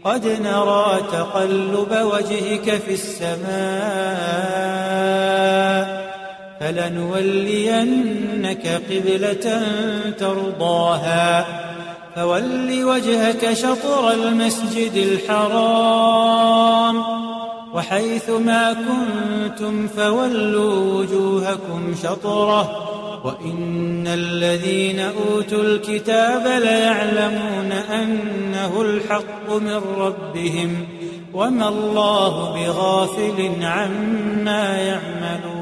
قد نرى تقلب وجهك في السماء فلنولينك قبلة ترضاها فول وجهك شطر المسجد الحرام وحيث ما كنتم فولوا وجوهكم شطره وإن الذين أوتوا الكتاب ليعلمون أنه الحق من ربهم وما الله بغافل عما يعملون.